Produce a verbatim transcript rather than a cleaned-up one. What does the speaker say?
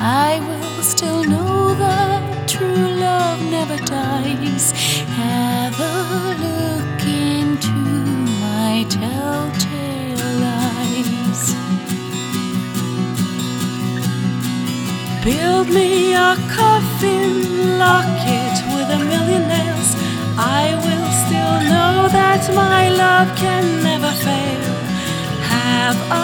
I will still know that true love never dies. Have a look into my telltale eyes. Build me a coffin, lock it with a million nails. I will still know that my love can never fail. Have a